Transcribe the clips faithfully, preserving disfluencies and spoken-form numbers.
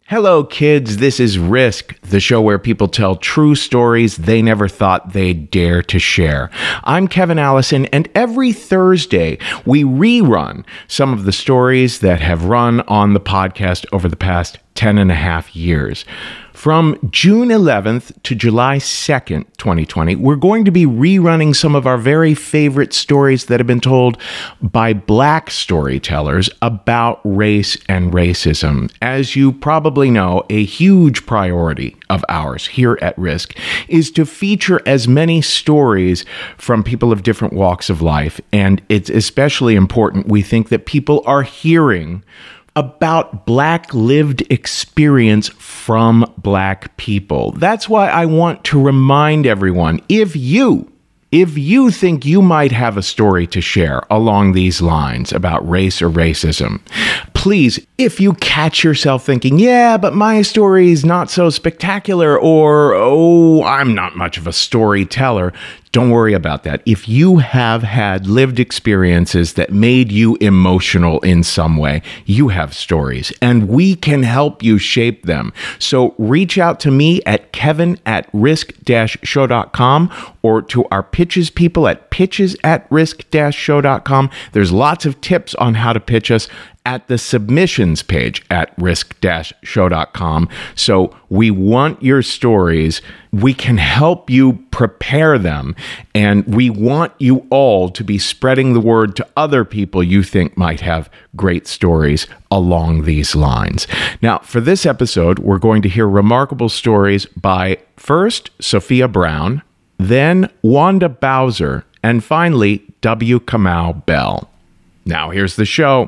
Hello, kids. This is Risk, the show where people tell true stories they never thought they'd dare to share. I'm Kevin Allison, and every Thursday we rerun some of the stories that have run on the podcast over the past ten and a half years. From June eleventh to July second, twenty twenty, we're going to be rerunning some of our very favorite stories that have been told by Black storytellers about race and racism. As you probably know, a huge priority of ours here at Risk is to feature as many stories from people of different walks of life. And it's especially important, we think, that people are hearing about Black lived experience from Black people. That's why I want to remind everyone, if you, if you think you might have a story to share along these lines about race or racism, please, if you catch yourself thinking, yeah, but my story is not so spectacular, or, oh, I'm not much of a storyteller, don't worry about that. If you have had lived experiences that made you emotional in some way, you have stories, and we can help you shape them. So reach out to me at kevin at risk dash show dot com or to our pitches people at pitches at risk dash show dot com. There's lots of tips on how to pitch us at the submissions page at risk dash show dot com. So we want your stories. We can help you prepare them, and we want you all to be spreading the word to other people you think might have great stories along these lines. Now, for this episode, we're going to hear remarkable stories by first Sophia Brown, then Wanda Bowser, and finally W. Kamau Bell. Now, here's the show.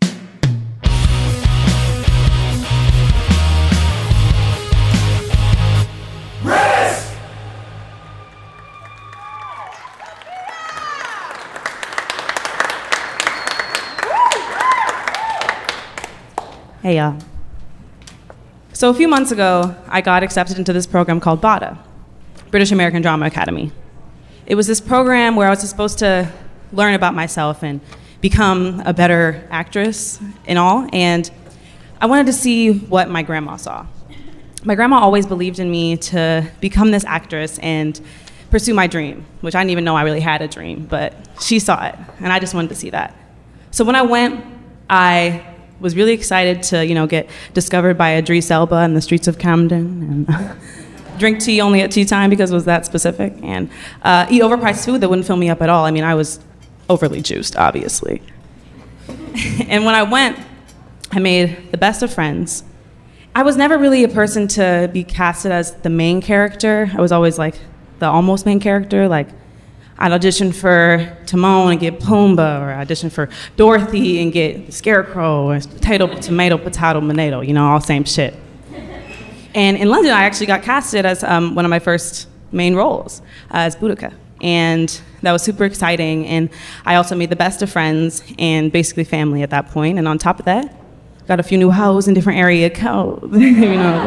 Hey, y'all. So a few months ago, I got accepted into this program called BADA, British American Drama Academy. It was this program where I was supposed to learn about myself and become a better actress and all, and I wanted to see what my grandma saw. My grandma always believed in me to become this actress and pursue my dream, which I didn't even know I really had a dream, but she saw it, and I just wanted to see that. So when I went, I was really excited to, you know, get discovered by Idris Elba in the streets of Camden and drink tea only at tea time because it was that specific, and uh, eat overpriced food that wouldn't fill me up at all. I mean, I was overly juiced, obviously. And when I went, I made the best of friends. I was never really a person to be casted as the main character. I was always like the almost main character, like I'd audition for Timon and get Pumbaa, or audition for Dorothy and get Scarecrow, or potato, tomato, potato, tomato, you know, all same shit. And in London, I actually got casted as um, one of my first main roles, uh, as Boudica. And that was super exciting. And I also made the best of friends and basically family at that point. And on top of that, got a few new hoes in different area codes, you know.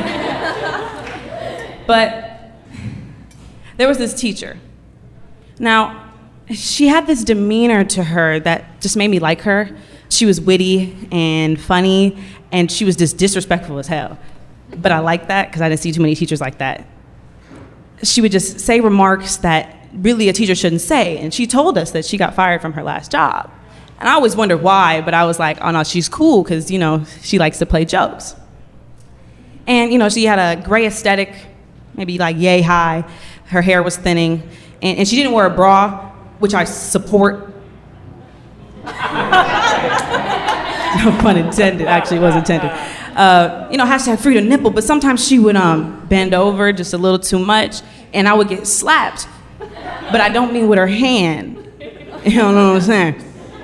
Like. But there was this teacher. Now, she had this demeanor to her that just made me like her. She was witty and funny, and she was just disrespectful as hell. But I liked that because I didn't see too many teachers like that. She would just say remarks that really a teacher shouldn't say, and she told us that she got fired from her last job. And I always wondered why, but I was like, oh no, she's cool because, you know, she likes to play jokes. And, you know, she had a gray aesthetic, maybe like yay high. Her hair was thinning. And, and she didn't wear a bra, which I support. No pun intended, actually it was intended. Uh, you know, hashtag free to nipple, but sometimes she would um, bend over just a little too much, and I would get slapped. But I don't mean with her hand. You know what I'm saying?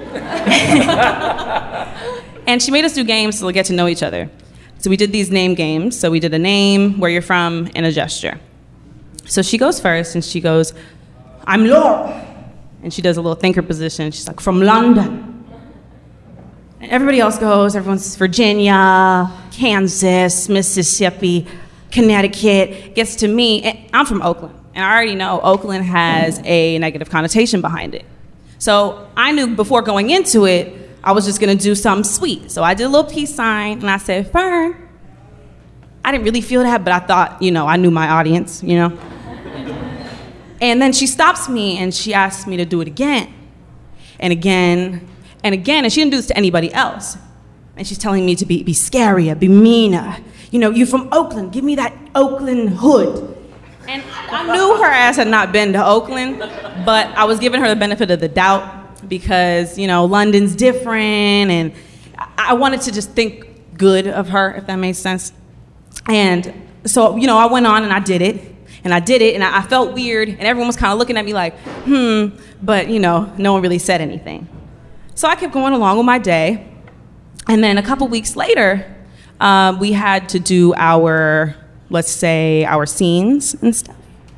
And she made us do games to get to know each other. So we did these name games. So we did a name, where you're from, and a gesture. So she goes first, and she goes, I'm Laura. And she does a little thinker position. She's like, from London. And everybody else goes, everyone's Virginia, Kansas, Mississippi, Connecticut. Gets to me, and I'm from Oakland. And I already know Oakland has a negative connotation behind it. So I knew before going into it, I was just gonna do something sweet. So I did a little peace sign, and I said, Fern. I didn't really feel that, but I thought, you know, I knew my audience, you know? And then she stops me and she asks me to do it again, and again, and again, and she didn't do this to anybody else. And she's telling me to be, be scarier, be meaner. You know, you're from Oakland, give me that Oakland hood. And I knew her ass had not been to Oakland, but I was giving her the benefit of the doubt because, you know, London's different, and I wanted to just think good of her, if that makes sense. And so, you know, I went on and I did it, and I did it, and I felt weird, and everyone was kind of looking at me like, hmm, but, you know, no one really said anything. So I kept going along with my day, and then a couple weeks later, uh, we had to do our, let's say, our scenes and stuff.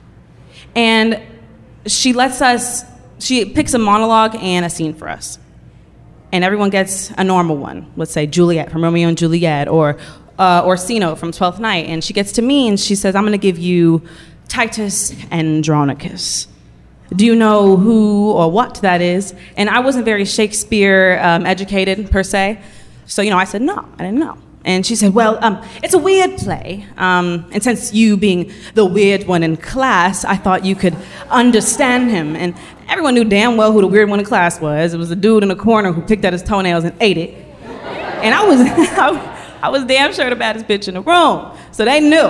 And she lets us, she picks a monologue and a scene for us. And everyone gets a normal one, let's say Juliet from Romeo and Juliet, or uh, Orsino from Twelfth Night. And she gets to me and she says, I'm gonna give you Titus Andronicus. Do you know who or what that is? And I wasn't very Shakespeare um, educated per se. So, you know, I said, no, I didn't know. And she said, well, um, it's a weird play. Um, and since you being the weird one in class, I thought you could understand him. And everyone knew damn well who the weird one in class was. It was a dude in the corner who picked at his toenails and ate it. And I was, I was damn sure the baddest bitch in the room. So they knew.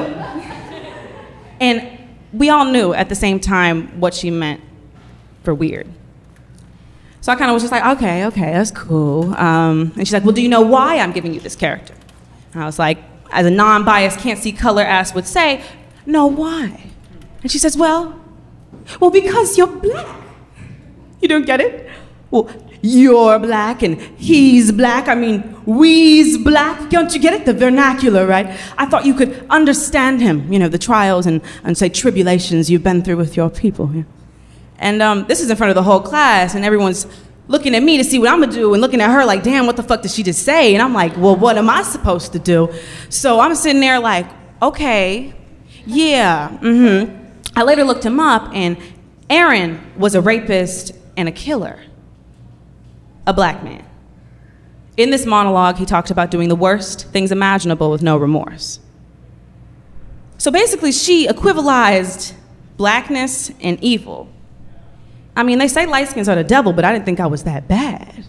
And we all knew at the same time what she meant for weird. So I kind of was just like, okay, okay, that's cool. Um, and she's like, well, do you know why I'm giving you this character? And I was like, as a non-biased, can't see color ass would say, no, why? And she says, well, well, because you're black. You don't get it? Well, you're black and he's black. I mean, we's black. Don't you get it? The vernacular, right? I thought you could understand him, you know, the trials and, and say, tribulations you've been through with your people. Yeah. And um, this is in front of the whole class, and everyone's looking at me to see what I'm gonna do, and looking at her like, damn, what the fuck did she just say? And I'm like, well, what am I supposed to do? So I'm sitting there like, okay, yeah, mm-hmm. I later looked him up, and Aaron was a rapist and a killer, a black man. In this monologue, he talked about doing the worst things imaginable with no remorse. So basically, she equivalized blackness and evil. I mean, they say light skins are the devil, but I didn't think I was that bad.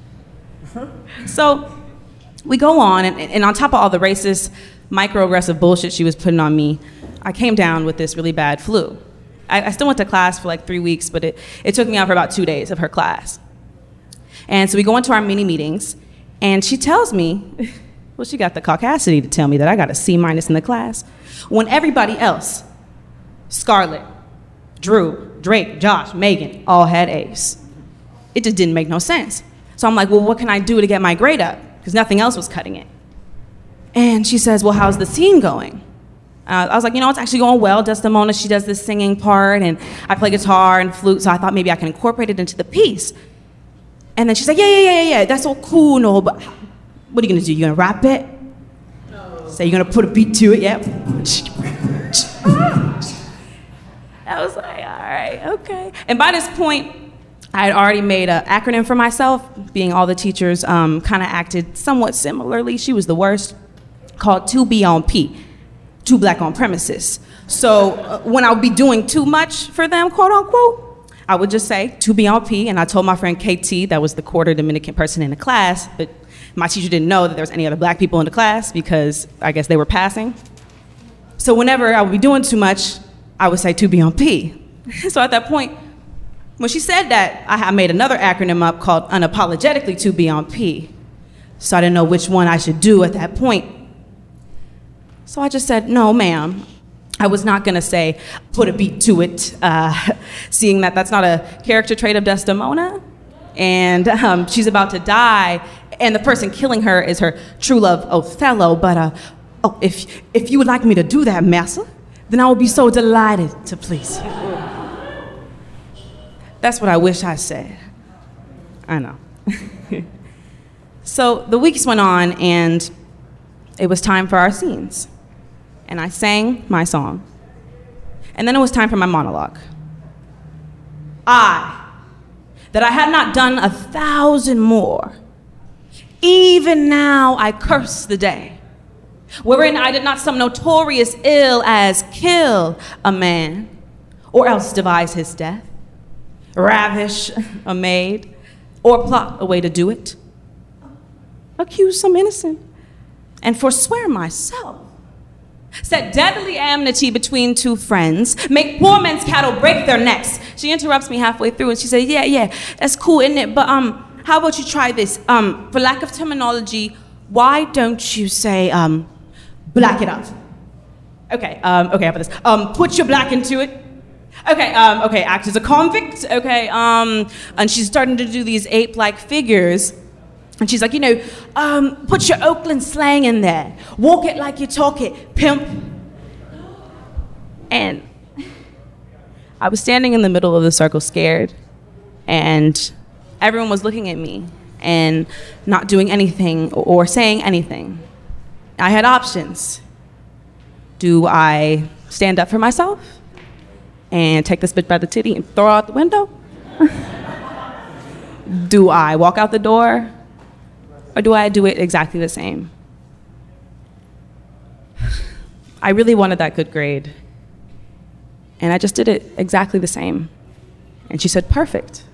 So we go on, and, and on top of all the racist, microaggressive bullshit she was putting on me, I came down with this really bad flu. I, I still went to class for like three weeks, but it, it took me out for about two days of her class. And so we go into our mini meetings, and she tells me, well, she got the caucasity to tell me that I got a C minus in the class, when everybody else, Scarlett, Drew, Drake, Josh, Megan, all had A's. It just didn't make no sense. So I'm like, well, what can I do to get my grade up? Because nothing else was cutting it. And she says, well, how's the scene going? Uh, I was like, you know, it's actually going well. Desdemona, she does this singing part, and I play guitar and flute, so I thought maybe I can incorporate it into the piece. And then she's like, yeah, yeah, yeah, yeah, that's all cool, no, but what are you gonna do? You gonna rap it? No. So you're gonna put a beat to it, yeah? I was like, all right, okay. And by this point, I had already made an acronym for myself, being all the teachers um, kind of acted somewhat similarly. She was the worst, called two B on P, two black on premises. So uh, when I would be doing too much for them, quote unquote, I would just say two B on P, and I told my friend K T, that was the quarter Dominican person in the class, but my teacher didn't know that there was any other black people in the class because I guess they were passing. So whenever I would be doing too much, I would say two B on P. So at that point, when she said that, I made another acronym up called unapologetically two B on P. So I didn't know which one I should do at that point. So I just said, no, ma'am. I was not gonna say, put a beat to it, uh, seeing that that's not a character trait of Desdemona. And um, she's about to die, and the person killing her is her true love, Othello. But uh, oh, if, if you would like me to do that, massa, then I would be so delighted to please you. That's what I wish I said. I know. So the weeks went on, and it was time for our scenes. And I sang my song. And then it was time for my monologue. I, that I had not done a thousand more, even now I curse the day wherein I did not some notorious ill as kill a man, or else devise his death, ravish a maid, or plot a way to do it, accuse some innocent, and forswear myself, set deadly enmity between two friends, make poor men's cattle break their necks. She interrupts me halfway through and she says, yeah, yeah, that's cool, isn't it? But um, how about you try this? Um, for lack of terminology, why don't you say, um, black it up? Okay, um, okay, how about this? Um, put your black into it. Okay, um, okay, act as a convict. Okay, um, and she's starting to do these ape-like figures. And she's like, you know, um, put your Oakland slang in there. Walk it like you talk it, pimp. And I was standing in the middle of the circle scared, and everyone was looking at me and not doing anything or saying anything. I had options. Do I stand up for myself and take this bitch by the titty and throw her out the window? Do I walk out the door? Or do I do it exactly the same? I really wanted that good grade. And I just did it exactly the same. And she said, perfect.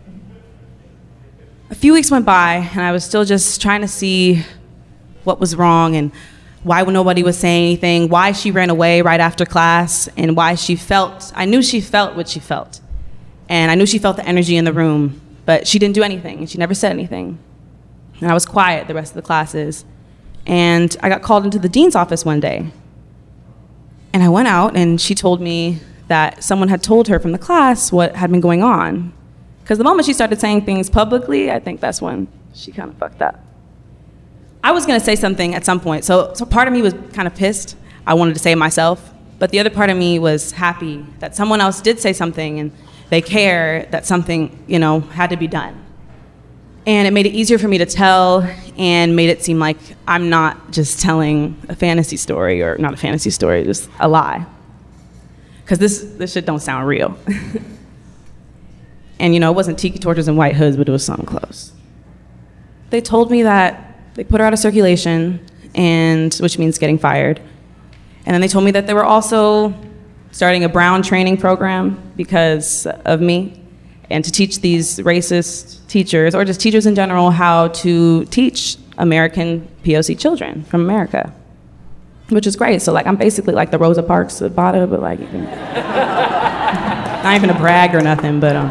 A few weeks went by, and I was still just trying to see what was wrong and why nobody was saying anything, why she ran away right after class, and why she felt, I knew she felt what she felt. And I knew she felt the energy in the room, but she didn't do anything, and she never said anything. And I was quiet the rest of the classes. And I got called into the dean's office one day. And I went out, and she told me that someone had told her from the class what had been going on. Because the moment she started saying things publicly, I think that's when she kind of fucked up. I was gonna say something at some point, so, so part of me was kind of pissed. I wanted to say it myself, but the other part of me was happy that someone else did say something and they care that something, you know, had to be done. And it made it easier for me to tell and made it seem like I'm not just telling a fantasy story, or not a fantasy story, just a lie. Because this, this shit don't sound real. And you know, it wasn't tiki torches and white hoods, but it was something close. They told me that they put her out of circulation, and which means getting fired. And then they told me that they were also starting a Brown training program because of me, and to teach these racist teachers, or just teachers in general, how to teach American P O C children from America, which is great. So like, I'm basically like the Rosa Parks of Bada, but like, even, not even a brag or nothing, but um,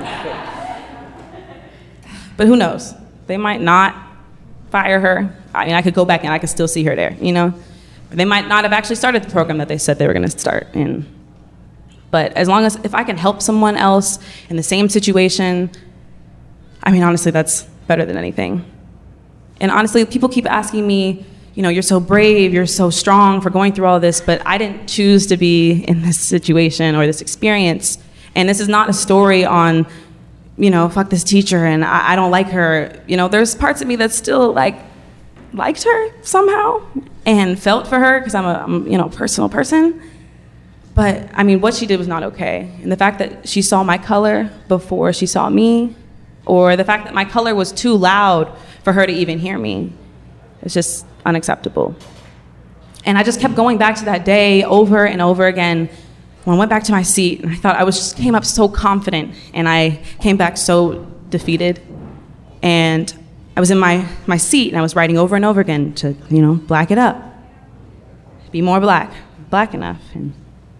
but who knows? They might not fire her. I mean, I could go back and I could still see her there, you know? They might not have actually started the program that they said they were gonna start in. But as long as, if I can help someone else in the same situation, I mean, honestly, that's better than anything. And honestly, people keep asking me, you know, you're so brave, you're so strong for going through all this, but I didn't choose to be in this situation or this experience. And this is not a story on, you know, fuck this teacher and I, I don't like her. You know, there's parts of me that still like, liked her somehow and felt for her because I'm a, I'm, you know, personal person. But I mean, what she did was not okay. And the fact that she saw my color before she saw me, or the fact that my color was too loud for her to even hear me, it's just unacceptable. And I just kept going back to that day over and over again. When I went back to my seat, and I thought I was just came up so confident, and I came back so defeated. And I was in my, my seat, and I was writing over and over again to, you know, black it up. Be more black, black enough. And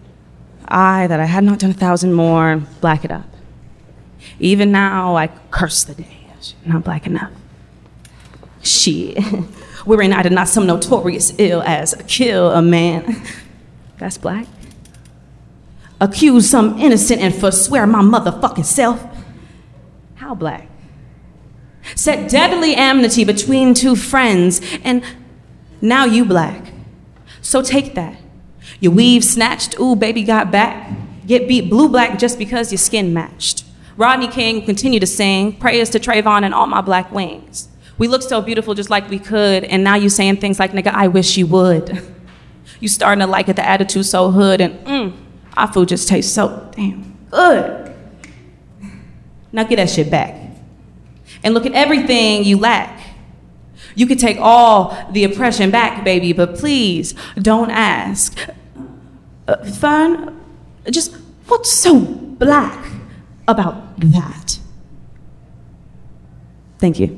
I, that I had not done a thousand more, black it up. Even now, I curse the day, not black enough. Shit, wherein I did not some notorious ill as kill a man. That's black. Accuse some innocent and forswear my motherfucking self. How black? Set deadly enmity between two friends, and now you black. So take that. Your weave snatched, ooh, baby got back. Get beat blue black just because your skin matched. Rodney King continue to sing prayers to Trayvon and all my black wings. We look so beautiful just like we could, and now you saying things like, nigga, I wish you would. You starting to like it, the attitude so hood, and mm, our food just tastes so damn good. Now get that shit back. And look at everything you lack. You could take all the oppression back, baby, but please don't ask. Uh, Fern, just what's so black about that? Thank you.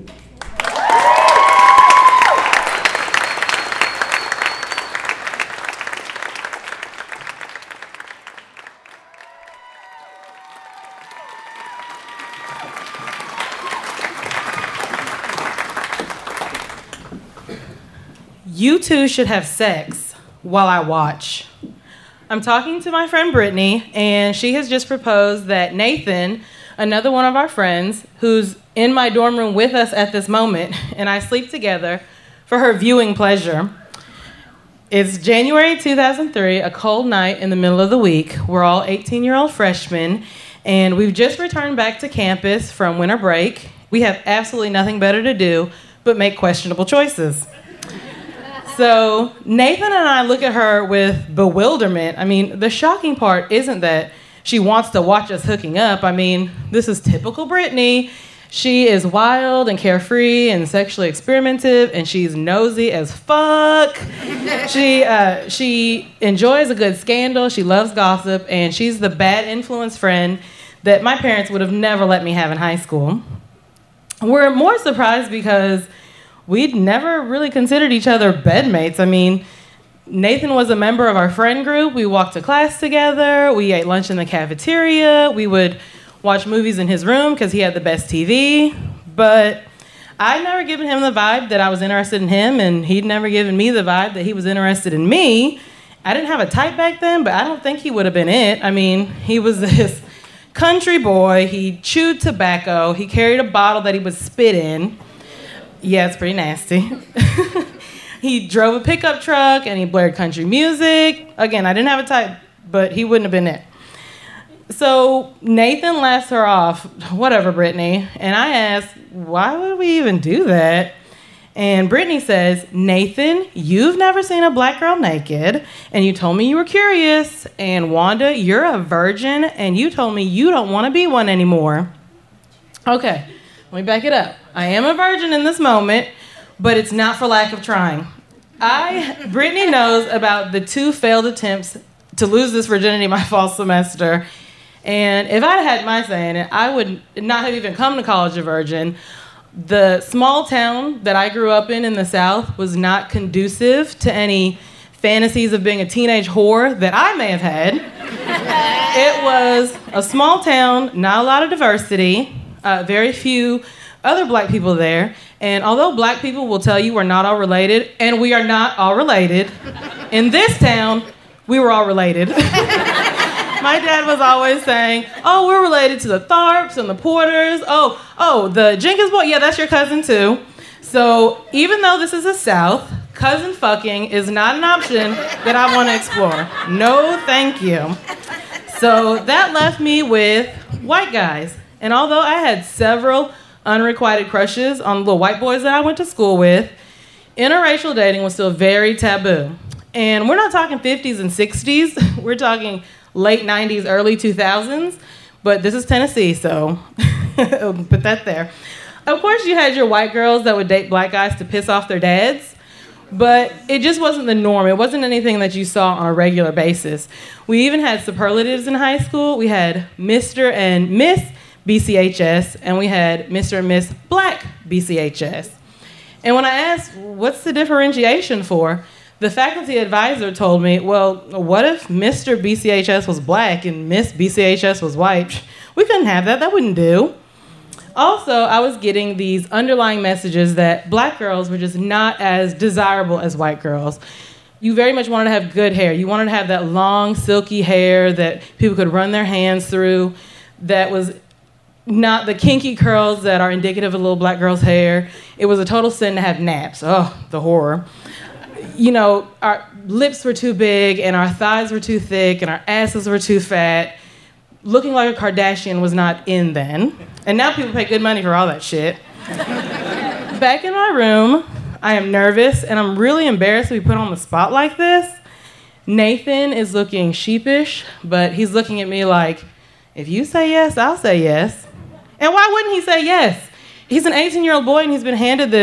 You two should have sex while I watch. I'm talking to my friend Brittany, and she has just proposed that Nathan, another one of our friends, who's in my dorm room with us at this moment, and I sleep together for her viewing pleasure. It's January two thousand three, a cold night in the middle of the week. We're all eighteen-year-old freshmen, and we've just returned back to campus from winter break. We have absolutely nothing better to do but make questionable choices. So Nathan and I look at her with bewilderment. I mean, the shocking part isn't that she wants to watch us hooking up. I mean, this is typical Brittany. She is wild and carefree and sexually experimentative, and she's nosy as fuck. she uh, she enjoys a good scandal. She loves gossip, and she's the bad influence friend that my parents would have never let me have in high school. We're more surprised because we'd never really considered each other bedmates. I mean, Nathan was a member of our friend group. We walked to class together. We ate lunch in the cafeteria. We would watch movies in his room because he had the best T V. But I'd never given him the vibe that I was interested in him, and he'd never given me the vibe that he was interested in me. I didn't have a type back then, but I don't think he would have been it. I mean, he was this country boy. He chewed tobacco. He carried a bottle that he would spit in. Yeah, it's pretty nasty. He drove a pickup truck and he blared country music. Again, I didn't have a type, but he wouldn't have been it. So Nathan laughs her off, whatever, Brittany. And I ask, why would we even do that? And Brittany says, Nathan, you've never seen a black girl naked, and you told me you were curious. And Wanda, you're a virgin, and you told me you don't want to be one anymore. Okay, let me back it up. I am a virgin in this moment, but it's not for lack of trying. I, Brittany knows about the two failed attempts to lose this virginity my fall semester. And if I had my say in it, I would not have even come to college a virgin. The small town that I grew up in in the South was not conducive to any fantasies of being a teenage whore that I may have had. It was a small town, not a lot of diversity, uh, very few other black people there. And although black people will tell you we're not all related, and we are not all related, in this town, we were all related. My dad was always saying, oh, we're related to the Tharps and the Porters. Oh, oh, the Jenkins boy, yeah, that's your cousin too. So even though this is the South, cousin fucking is not an option that I want to explore. No, thank you. So that left me with white guys. And although I had several unrequited crushes on little white boys that I went to school with, interracial dating was still very taboo. And we're not talking fifties and sixties. We're talking late nineties, early two thousands. But this is Tennessee, so put that there. Of course, you had your white girls that would date black guys to piss off their dads. But it just wasn't the norm. It wasn't anything that you saw on a regular basis. We even had superlatives in high school. We had Mister and Miss B C H S, and we had Mister and Miss Black B C H S. And when I asked, what's the differentiation for? The faculty advisor told me, well, what if Mister B C H S was black and Miss B C H S was white? We couldn't have that. That wouldn't do. Also, I was getting these underlying messages that black girls were just not as desirable as white girls. You very much wanted to have good hair. You wanted to have that long, silky hair that people could run their hands through, that was not the kinky curls that are indicative of a little black girl's hair. It was a total sin to have naps. Oh, the horror. You know, our lips were too big, and our thighs were too thick, and our asses were too fat. Looking like a Kardashian was not in then. And now people pay good money for all that shit. Back in my room, I am nervous, and I'm really embarrassed to be put on the spot like this. Nathan is looking sheepish, but he's looking at me like, if you say yes, I'll say yes. And why wouldn't he say yes? He's an eighteen-year-old boy, and he's been handed this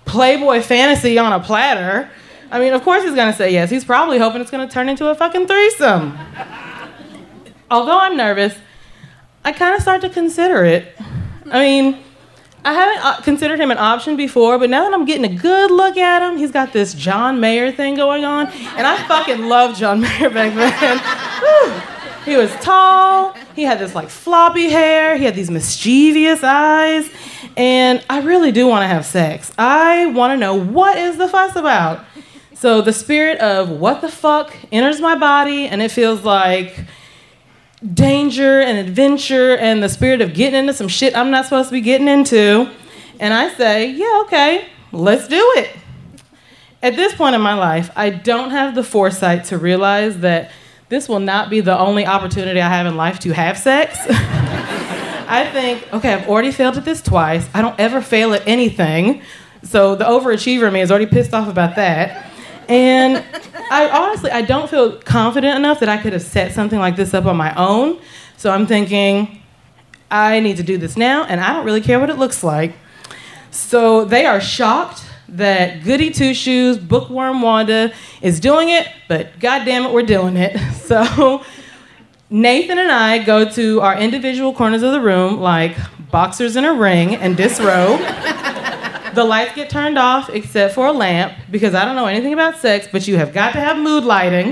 Playboy fantasy on a platter, I mean, of course he's gonna say yes. He's probably hoping it's gonna turn into a fucking threesome. Although I'm nervous, I kind of start to consider it. I mean, I haven't uh, considered him an option before, but now that I'm getting a good look at him, he's got this John Mayer thing going on, and I fucking loved John Mayer back then. Whew. He was tall, he had this like floppy hair, he had these mischievous eyes, and I really do want to have sex. I want to know what is the fuss about. So the spirit of what the fuck enters my body, and it feels like danger and adventure and the spirit of getting into some shit I'm not supposed to be getting into. And I say, yeah, okay, let's do it. At this point in my life, I don't have the foresight to realize that this will not be the only opportunity I have in life to have sex. I think, okay, I've already failed at this twice. I don't ever fail at anything. So the overachiever in me is already pissed off about that. And I honestly, I don't feel confident enough that I could have set something like this up on my own. So I'm thinking, I need to do this now, and I don't really care what it looks like. So they are shocked that Goody Two-Shoes, Bookworm Wanda, is doing it, but goddamn it, we're doing it. So Nathan and I go to our individual corners of the room like boxers in a ring and disrobe. The lights get turned off except for a lamp because I don't know anything about sex, but you have got to have mood lighting.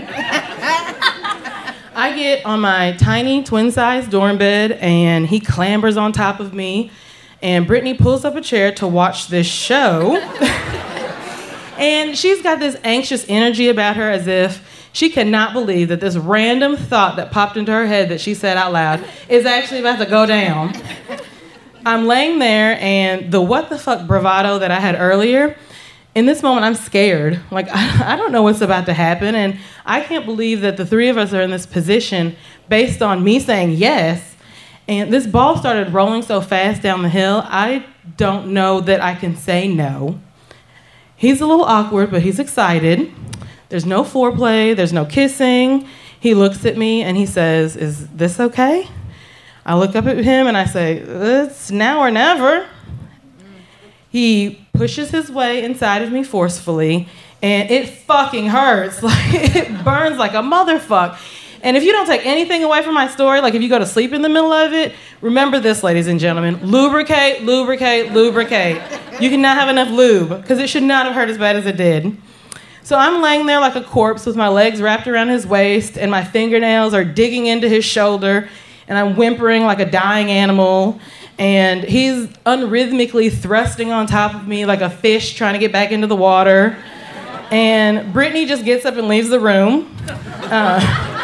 I get on my tiny twin-sized dorm bed and he clambers on top of me and Brittany pulls up a chair to watch this show. And she's got this anxious energy about her as if she cannot believe that this random thought that popped into her head that she said out loud is actually about to go down. I'm laying there, and the what the fuck bravado that I had earlier, in this moment, I'm scared. Like, I, I don't know what's about to happen, and I can't believe that the three of us are in this position based on me saying yes, and this ball started rolling so fast down the hill, I don't know that I can say no. He's a little awkward, but he's excited. There's no foreplay, there's no kissing. He looks at me, and he says, "Is this okay?" I look up at him and I say, "It's now or never." He pushes his way inside of me forcefully, and it fucking hurts. Like, it burns like a motherfucker. And if you don't take anything away from my story, like if you go to sleep in the middle of it, remember this, ladies and gentlemen. Lubricate, lubricate, lubricate. You cannot have enough lube, because it should not have hurt as bad as it did. So I'm laying there like a corpse with my legs wrapped around his waist, and my fingernails are digging into his shoulder, and I'm whimpering like a dying animal, and he's unrhythmically thrusting on top of me like a fish trying to get back into the water. And Brittany just gets up and leaves the room. Uh,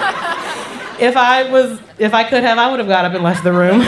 if I was, if I could have, I would have got up and left the room.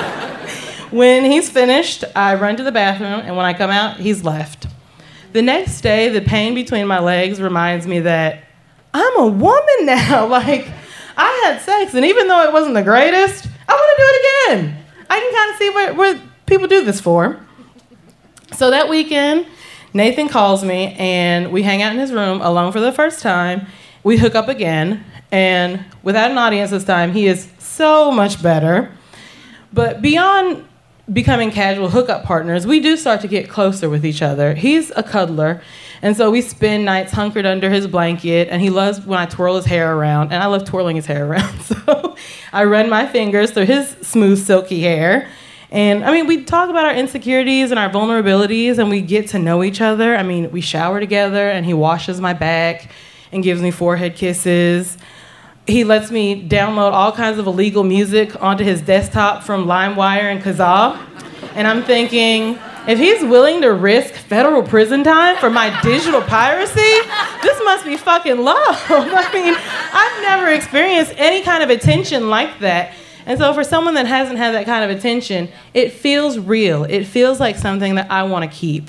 When he's finished, I run to the bathroom, and when I come out, he's left. The next day, the pain between my legs reminds me that I'm a woman now. Like, I had sex, and even though it wasn't the greatest, I want to do it again. I can kind of see what, what people do this for. So that weekend, Nathan calls me, and we hang out in his room alone for the first time. We hook up again, and without an audience this time, he is so much better. But beyond becoming casual hookup partners, we do start to get closer with each other. He's a cuddler, and so we spend nights hunkered under his blanket, and he loves when I twirl his hair around, and I love twirling his hair around. So I run my fingers through his smooth, silky hair. And, I mean, we talk about our insecurities and our vulnerabilities, and we get to know each other. I mean, we shower together, and he washes my back and gives me forehead kisses. He lets me download all kinds of illegal music onto his desktop from LimeWire and Kazaa. And I'm thinking, if he's willing to risk federal prison time for my digital piracy, this must be fucking love. I mean, I've never experienced any kind of attention like that. And so for someone that hasn't had that kind of attention, it feels real. It feels like something that I want to keep.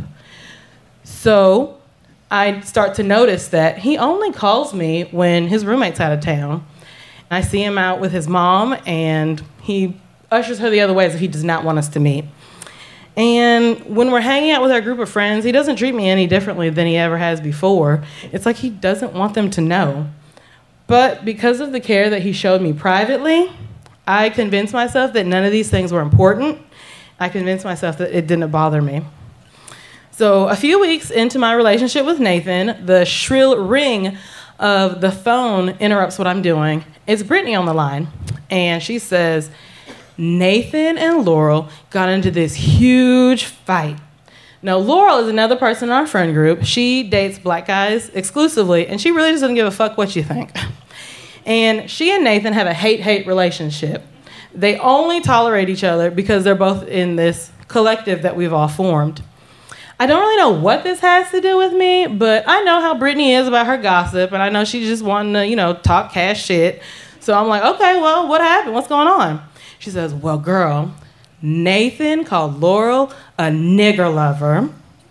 So I start to notice that he only calls me when his roommate's out of town. And I see him out with his mom, and he ushers her the other way as if he does not want us to meet. And when we're hanging out with our group of friends, he doesn't treat me any differently than he ever has before. It's like he doesn't want them to know. But because of the care that he showed me privately, I convinced myself that none of these things were important. I convinced myself that it didn't bother me. So a few weeks into my relationship with Nathan, the shrill ring of the phone interrupts what I'm doing. It's Brittany on the line, and she says, Nathan and Laurel got into this huge fight. Now, Laurel is another person in our friend group. She dates black guys exclusively, and she really just doesn't give a fuck what you think. And she and Nathan have a hate-hate relationship. They only tolerate each other because they're both in this collective that we've all formed. I don't really know what this has to do with me, but I know how Brittany is about her gossip, and I know she's just wanting to, you know, talk cash shit. So I'm like, okay, well, what happened? What's going on? She says, well, girl, Nathan called Laurel a nigger lover.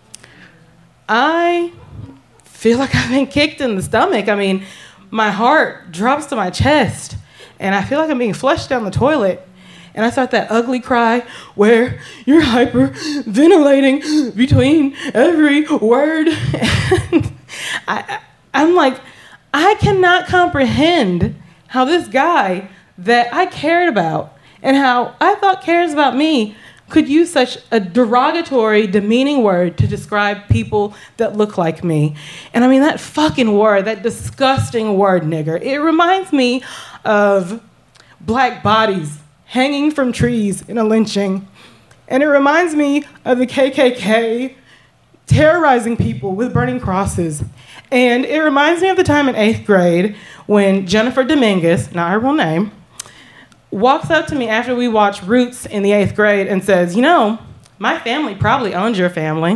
I feel like I've been kicked in the stomach. I mean, my heart drops to my chest, and I feel like I'm being flushed down the toilet. And I start that ugly cry where you're hyperventilating between every word. And I, I'm like, I cannot comprehend how this guy that I cared about and how I thought cares about me could use such a derogatory, demeaning word to describe people that look like me. And I mean, that fucking word, that disgusting word, nigger, it reminds me of black bodies hanging from trees in a lynching. And it reminds me of the K K K terrorizing people with burning crosses. And it reminds me of the time in eighth grade when Jennifer Dominguez, not her real name, walks up to me after we watched Roots in the eighth grade and says, you know, my family probably owns your family.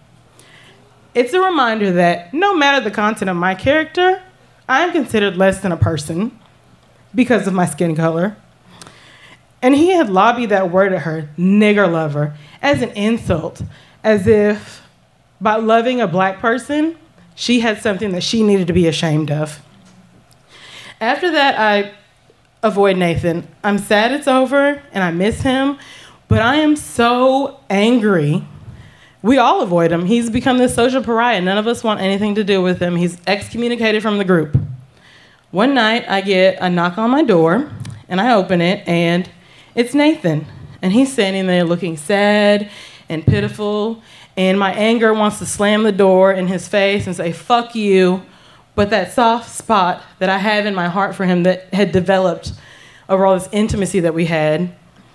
It's a reminder that no matter the content of my character, I am considered less than a person because of my skin color. And he had lobbied that word at her, nigger lover, as an insult, as if by loving a black person, she had something that she needed to be ashamed of. After that, I avoid Nathan. I'm sad it's over, and I miss him, but I am so angry. We all avoid him. He's become this social pariah. None of us want anything to do with him. He's excommunicated from the group. One night, I get a knock on my door, and I open it, and it's Nathan, and he's standing there looking sad and pitiful, and my anger wants to slam the door in his face and say, fuck you, but that soft spot that I have in my heart for him that had developed over all this intimacy that we had,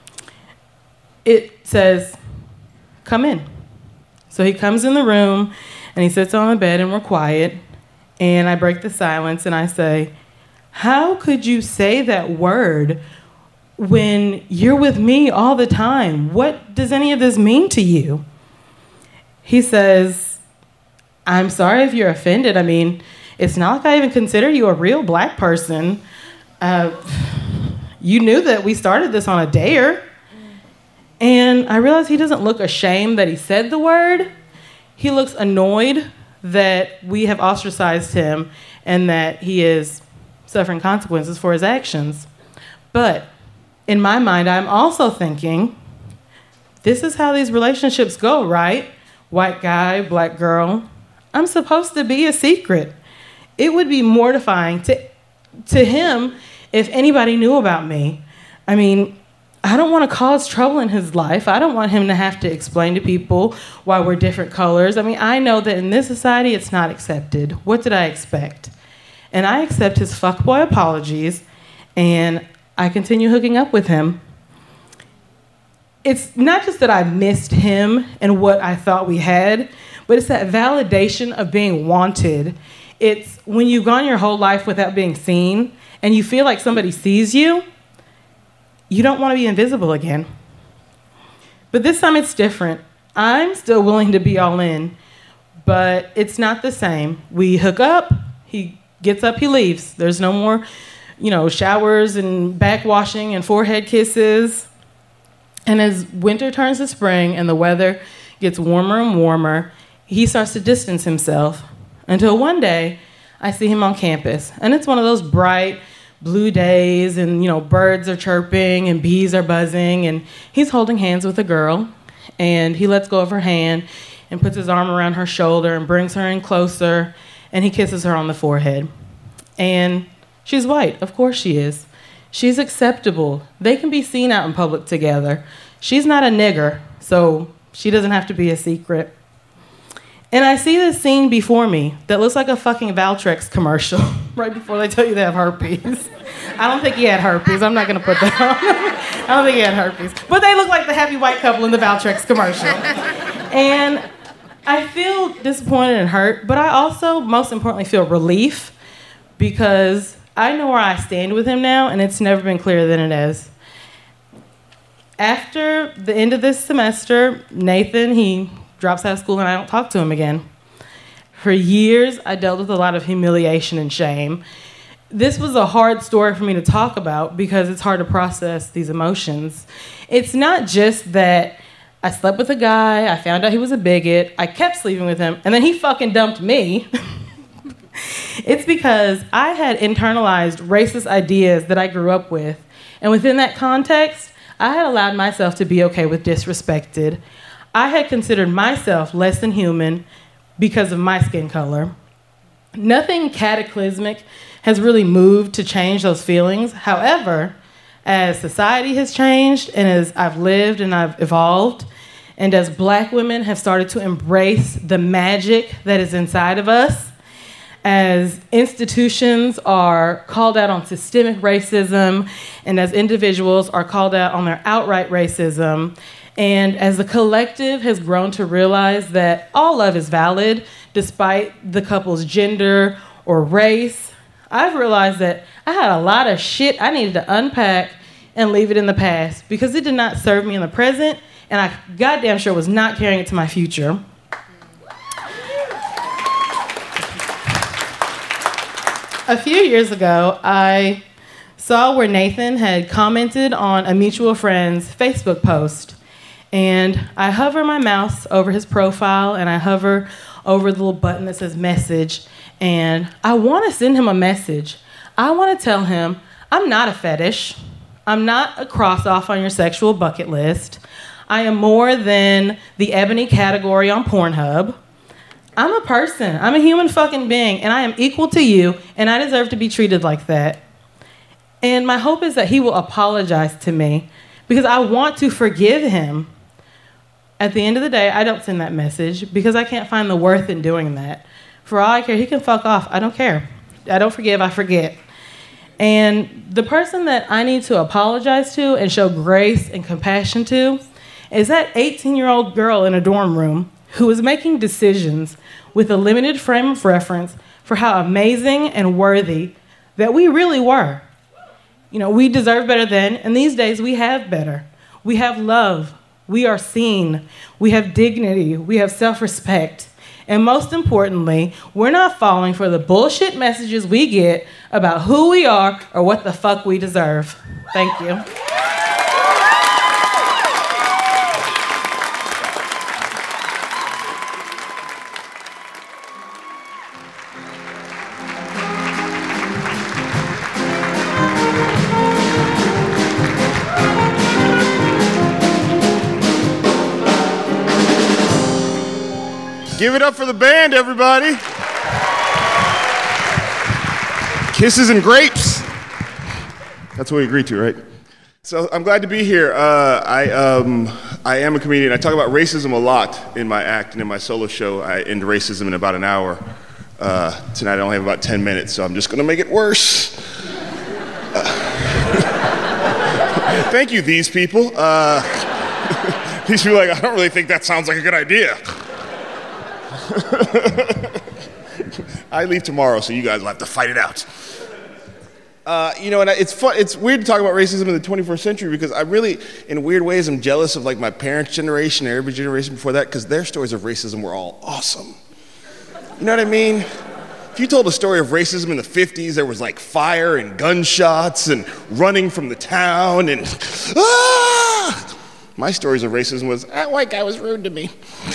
it says, come in. So he comes in the room, and he sits on the bed, and we're quiet, and I break the silence, and I say, how could you say that word when you're with me all the time? What does any of this mean to you? He says, I'm sorry if you're offended. I mean, it's not like I even consider you a real black person. Uh, you knew that we started this on a dare. And I realize he doesn't look ashamed that he said the word. He looks annoyed that we have ostracized him and that he is suffering consequences for his actions. But in my mind, I'm also thinking, this is how these relationships go, right? White guy, black girl. I'm supposed to be a secret. It would be mortifying to, to him if anybody knew about me. I mean, I don't want to cause trouble in his life. I don't want him to have to explain to people why we're different colors. I mean, I know that in this society, it's not accepted. What did I expect? And I accept his fuckboy apologies, and I continue hooking up with him. It's not just that I missed him and what I thought we had, but it's that validation of being wanted. It's when you've gone your whole life without being seen and you feel like somebody sees you, you don't want to be invisible again. But this time it's different. I'm still willing to be all in, but it's not the same. We hook up, he gets up, he leaves. There's no more, you know, showers and back washing and forehead kisses. And as winter turns to spring and the weather gets warmer and warmer, he starts to distance himself until one day I see him on campus. And it's one of those bright blue days, and, you know, birds are chirping and bees are buzzing, and he's holding hands with a girl, and he lets go of her hand and puts his arm around her shoulder and brings her in closer, and he kisses her on the forehead. And she's white. Of course she is. She's acceptable. They can be seen out in public together. She's not a nigger, so she doesn't have to be a secret. And I see this scene before me that looks like a fucking Valtrex commercial right before they tell you they have herpes. I don't think he had herpes. I'm not going to put that on. I don't think he had herpes. But they look like the happy white couple in the Valtrex commercial. And I feel disappointed and hurt, but I also, most importantly, feel relief because I know where I stand with him now, and it's never been clearer than it is. After the end of this semester, Nathan, he drops out of school and I don't talk to him again. For years, I dealt with a lot of humiliation and shame. This was a hard story for me to talk about because it's hard to process these emotions. It's not just that I slept with a guy, I found out he was a bigot, I kept sleeping with him, and then he fucking dumped me. It's because I had internalized racist ideas that I grew up with, and within that context, I had allowed myself to be okay with disrespected. I had considered myself less than human because of my skin color. Nothing cataclysmic has really moved to change those feelings. However, as society has changed and as I've lived and I've evolved, and as Black women have started to embrace the magic that is inside of us, as institutions are called out on systemic racism, and as individuals are called out on their outright racism, and as the collective has grown to realize that all love is valid despite the couple's gender or race, I've realized that I had a lot of shit I needed to unpack and leave it in the past because it did not serve me in the present, and I goddamn sure was not carrying it to my future. A few years ago, I saw where Nathan had commented on a mutual friend's Facebook post. And I hover my mouse over his profile, and I hover over the little button that says message. And I want to send him a message. I want to tell him, I'm not a fetish. I'm not a cross off on your sexual bucket list. I am more than the ebony category on Pornhub. I'm a person. I'm a human fucking being, and I am equal to you, and I deserve to be treated like that. And my hope is that he will apologize to me because I want to forgive him. At the end of the day, I don't send that message because I can't find the worth in doing that. For all I care, he can fuck off. I don't care. I don't forgive, I forget. And the person that I need to apologize to and show grace and compassion to is that eighteen-year-old girl in a dorm room who was making decisions with a limited frame of reference for how amazing and worthy that we really were. You know, we deserve better then, and these days we have better. We have love. We are seen. We have dignity. We have self-respect. And most importantly, we're not falling for the bullshit messages we get about who we are or what the fuck we deserve. Thank you. Give it up for the band, everybody. Kisses and grapes. That's what we agreed to, right? So I'm glad to be here. Uh, I, um, I am a comedian. I talk about racism a lot in my act and in my solo show. I end racism in about an hour. Uh, tonight I only have about ten minutes, so I'm just going to make it worse. Uh, thank you, these people. Uh, these people are like, I don't really think that sounds like a good idea. I leave tomorrow, so you guys will have to fight it out. Uh, you know, and it's fun. It's weird to talk about racism in the twenty-first century because I really, in weird ways, I'm jealous of like my parents' generation and every generation before that because their stories of racism were all awesome. You know what I mean? If you told a story of racism in the fifties, there was like fire and gunshots and running from the town and ah! My stories of racism was that white guy was rude to me.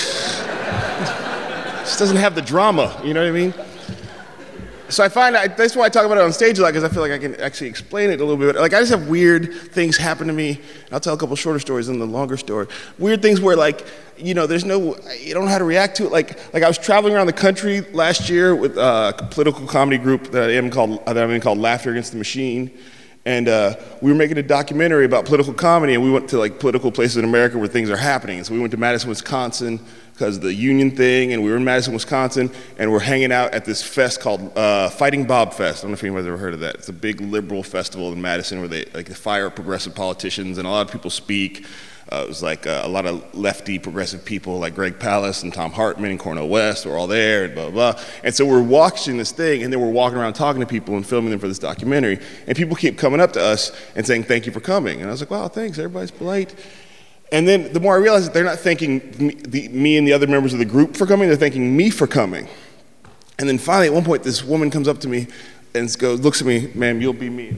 Just doesn't have the drama, you know what I mean? So I find, I, that's why I talk about it on stage a lot, because I feel like I can actually explain it a little bit. Like, I just have weird things happen to me. I'll tell a couple shorter stories and the longer story. Weird things where, like, you know, there's no, you don't know how to react to it. Like, like I was traveling around the country last year with a political comedy group that I am called, that I'm in called Laughter Against the Machine. And uh, we were making a documentary about political comedy, and we went to like political places in America where things are happening. And so we went to Madison, Wisconsin, because of the union thing, and we were in Madison, Wisconsin, and we're hanging out at this fest called uh, Fighting Bob Fest. I don't know if anybody's ever heard of that. It's a big liberal festival in Madison where they like they fire progressive politicians, and a lot of people speak. Uh, it was like uh, a lot of lefty progressive people like Greg Palast and Tom Hartman and Cornel West were all there, and blah, blah, blah. And so we're watching this thing, and then we're walking around talking to people and filming them for this documentary, and people keep coming up to us and saying, thank you for coming. And I was like, wow, thanks, everybody's polite. And then the more I realized that they're not thanking me, the, me and the other members of the group for coming, they're thanking me for coming. And then finally, at one point, this woman comes up to me and goes, looks at me, ma'am, you'll be me.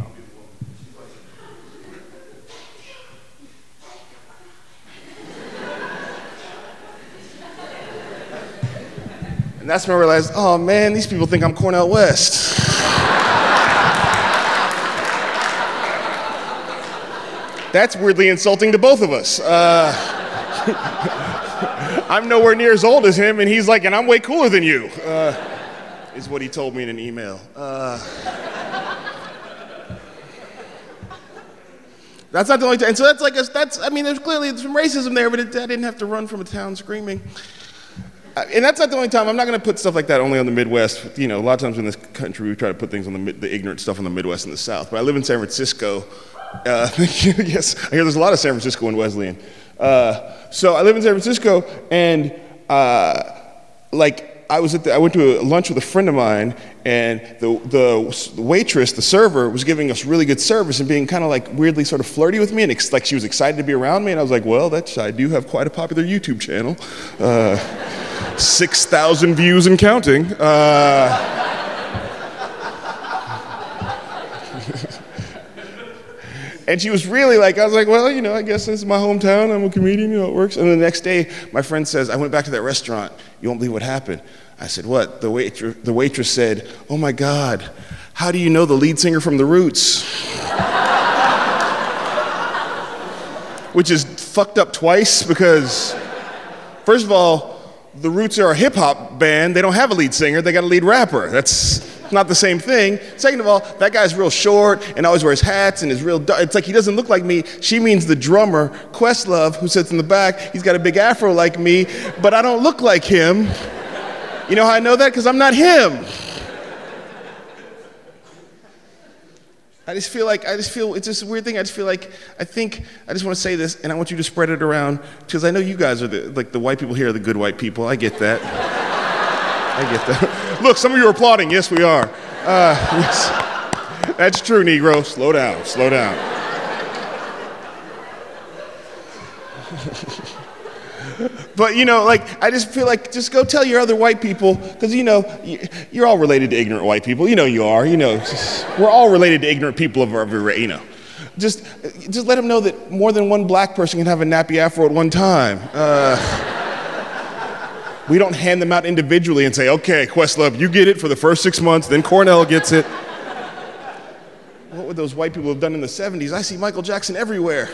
And that's when I realized, oh man, these people think I'm Cornel West. That's weirdly insulting to both of us. Uh, I'm nowhere near as old as him, and he's like, and I'm way cooler than you, uh, is what he told me in an email. Uh, that's not the only time. And so that's like, a, that's, I mean, there's clearly some racism there, but it, I didn't have to run from a town screaming. And that's not the only time. I'm not going to put stuff like that only on the Midwest. You know, a lot of times in this country, we try to put things on the, the ignorant stuff on the Midwest and the South. But I live in San Francisco. Uh, yes, I hear there's a lot of San Francisco in Wesleyan. Uh, so I live in San Francisco, and uh, like I was at the, I went to a lunch with a friend of mine, and the, the the waitress, the server, was giving us really good service and being kind of like weirdly sort of flirty with me, and ex- like she was excited to be around me. And I was like, well, that's I do have quite a popular YouTube channel. Uh, six thousand views and counting. Uh, and she was really like, I was like, well, you know, I guess this is my hometown. I'm a comedian, you know, it works. And the next day, my friend says, I went back to that restaurant. You won't believe what happened. I said, what? The waitress, the waitress said, oh my God, how do you know the lead singer from The Roots? Which is fucked up twice because, first of all, The Roots are a hip hop band. They don't have a lead singer. They got a lead rapper. That's not the same thing. Second of all, that guy's real short and always wears hats and is real dark. It's like he doesn't look like me. She means the drummer, Questlove, who sits in the back. He's got a big afro like me, but I don't look like him. You know how I know that? Because I'm not him. I just feel like, I just feel, it's just a weird thing. I just feel like, I think, I just want to say this, and I want you to spread it around, because I know you guys are the, like the white people here are the good white people. I get that. I get that. Look, some of you are applauding. Yes, we are. Uh, yes. That's true, Negro. Slow down, slow down. But, you know, like, I just feel like, just go tell your other white people, because, you know, you're all related to ignorant white people. You know you are. You know, just, we're all related to ignorant people of every race, you know. Just, just let them know that more than one black person can have a nappy afro at one time. Uh, we don't hand them out individually and say, okay, Questlove, you get it for the first six months, then Cornel gets it. What would those white people have done in the seventies? I see Michael Jackson everywhere.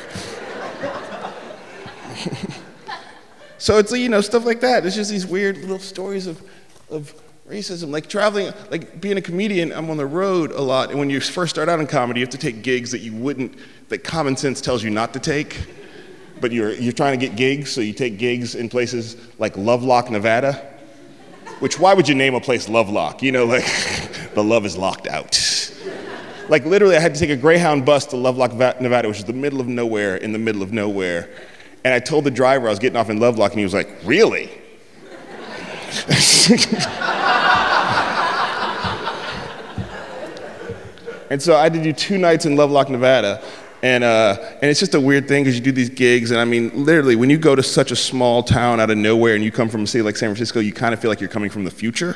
So it's, you know, stuff like that. It's just these weird little stories of, of racism. Like traveling, like being a comedian, I'm on the road a lot. And when you first start out in comedy, you have to take gigs that you wouldn't, that common sense tells you not to take. But you're, you're trying to get gigs, so you take gigs in places like Lovelock, Nevada. Which, why would you name a place Lovelock? You know, like, the love is locked out. Like literally, I had to take a Greyhound bus to Lovelock, Nevada, which is the middle of nowhere in the middle of nowhere. And I told the driver I was getting off in Lovelock, and he was like, really? And so I had to do two nights in Lovelock, Nevada. And uh, and it's just a weird thing because you do these gigs, and I mean, literally, when you go to such a small town out of nowhere and you come from a city like San Francisco, you kind of feel like you're coming from the future.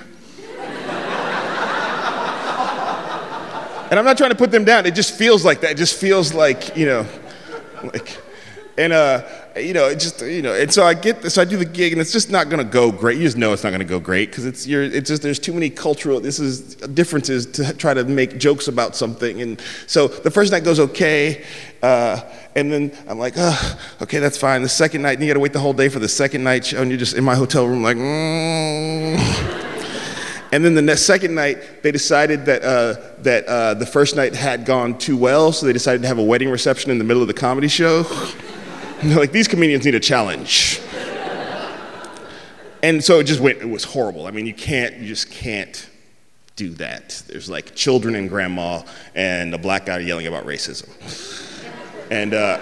And I'm not trying to put them down. It just feels like that. It just feels like, you know, like, and uh, you know, it just, you know, and so I get this, so I do the gig, and it's just not gonna go great. You just know it's not gonna go great because it's you're, it's just there's too many cultural, this is differences to try to make jokes about something, and so the first night goes okay, uh, and then I'm like, oh, okay, that's fine. The second night, and you gotta wait the whole day for the second night show, and you're just in my hotel room like, mm. And then the next second night, they decided that uh, that uh, the first night had gone too well, so they decided to have a wedding reception in the middle of the comedy show. And they're like, these comedians need a challenge. And so it just went, it was horrible. I mean, you can't, you just can't do that. There's like children and grandma and a black guy yelling about racism. And uh,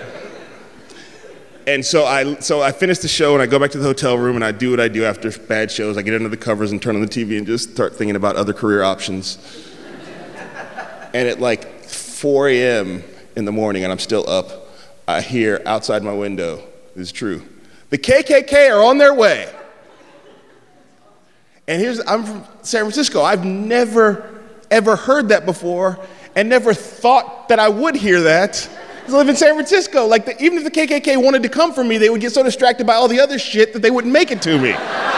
and so I so I finish the show and I go back to the hotel room and I do what I do after bad shows. I get under the covers and turn on the T V and just start thinking about other career options. And at like four a.m. in the morning, and I'm still up, I hear outside my window, this is true, the K K K are on their way. And here's, I'm from San Francisco. I've never, ever heard that before and never thought that I would hear that. Because I live in San Francisco. Like, the, even if the K K K wanted to come for me, they would get so distracted by all the other shit that they wouldn't make it to me.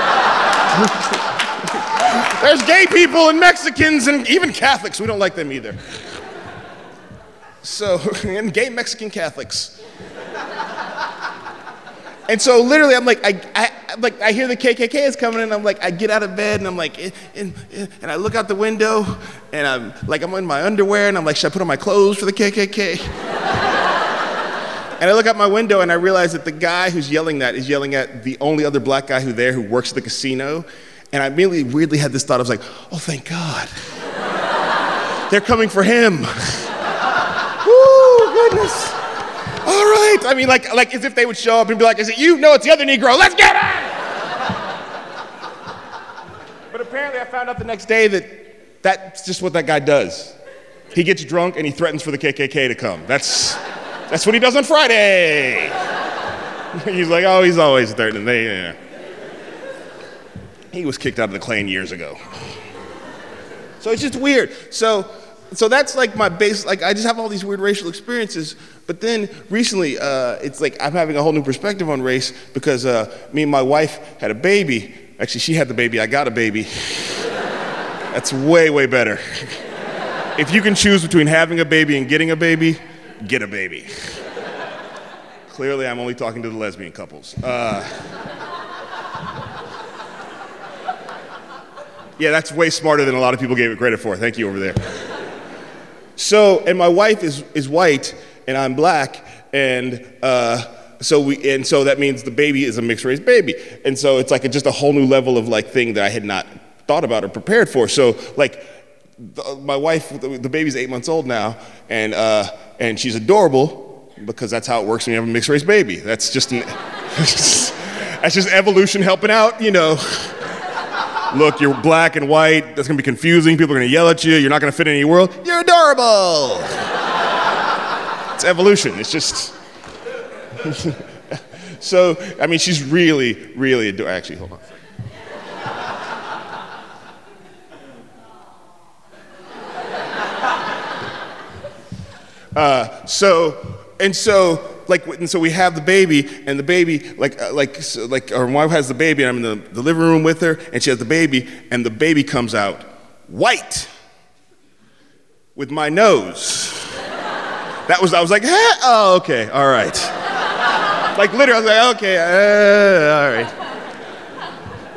There's gay people and Mexicans and even Catholics. We don't like them either. So, and gay Mexican Catholics. And so literally, I'm like, I, I, like, I hear the K K K is coming, and I'm like, I get out of bed, and I'm like, and, and I look out the window, and I'm like, I'm in my underwear, and I'm like, should I put on my clothes for the K K K? And I look out my window, and I realize that the guy who's yelling that is yelling at the only other black guy who's there who works at the casino. And I immediately weirdly had this thought. I was like, oh, thank God. They're coming for him. Woo, goodness. All right. I mean, like, like as if they would show up and be like, is it you? No, it's the other Negro. Let's get him! But apparently I found out the next day that that's just what that guy does. He gets drunk and he threatens for the K K K to come. That's, that's what he does on Friday. He's like, oh, he's always threatening. They, yeah. He was kicked out of the Klan years ago. So it's just weird. So, so that's like my base, like I just have all these weird racial experiences, but then recently, uh, it's like I'm having a whole new perspective on race because uh, me and my wife had a baby. Actually, she had the baby, I got a baby. That's way, way better. If you can choose between having a baby and getting a baby, get a baby. Clearly, I'm only talking to the lesbian couples. Uh, Yeah, that's way smarter than a lot of people gave it credit for. Thank you over there. So, and my wife is, is white, and I'm black, and uh, so we, and so that means the baby is a mixed race baby, and so it's like a, just a whole new level of like thing that I had not thought about or prepared for. So, like, the, my wife, the, the baby's eight months old now, and uh, and she's adorable because that's how it works when you have a mixed race baby. That's just an, that's just evolution helping out, you know. Look, you're black and white, that's gonna be confusing, people are gonna yell at you, you're not gonna fit in any world, you're adorable! It's evolution, it's just... So, I mean, she's really, really adorable. Actually, hold on. Uh, so, and so, like, and so we have the baby, and the baby, like, uh, like, so, like, our wife has the baby, and I'm in the, the living room with her, and she has the baby, and the baby comes out white with my nose. That was, I was like, eh, oh, okay, all right. Like, literally, I was like, okay, uh, all right.